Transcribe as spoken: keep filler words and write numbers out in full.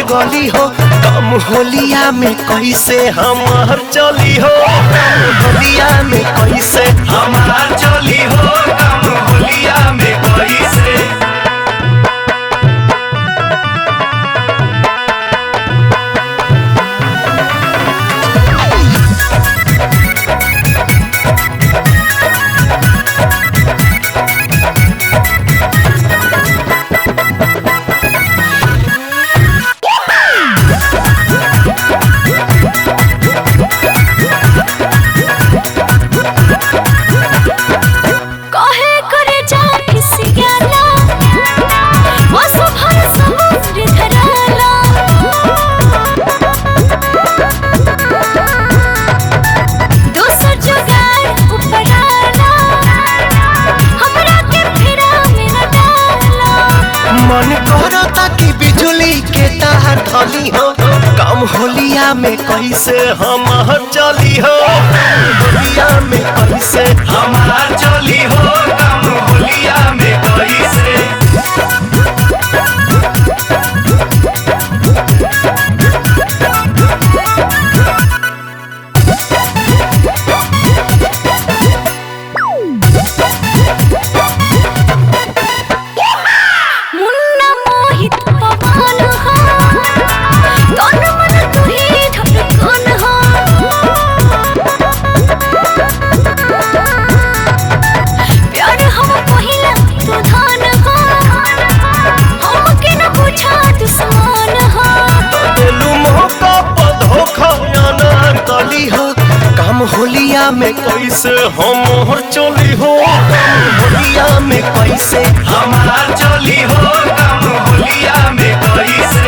गली हो कम होलिया में कैसे हमार चली हो होलिया में कैसे हमार चली हो कम होलिया में कैसे। मन करता कि बिजली के तार धली हो कम होलिया में कैसे हमार चली हो होलिया में कैसे हमार चली हो कम होलिया में कैसे। होलिया में कैसे हम चली हो होलिया में कैसे हमार चली हो कम होलिया में कैसे।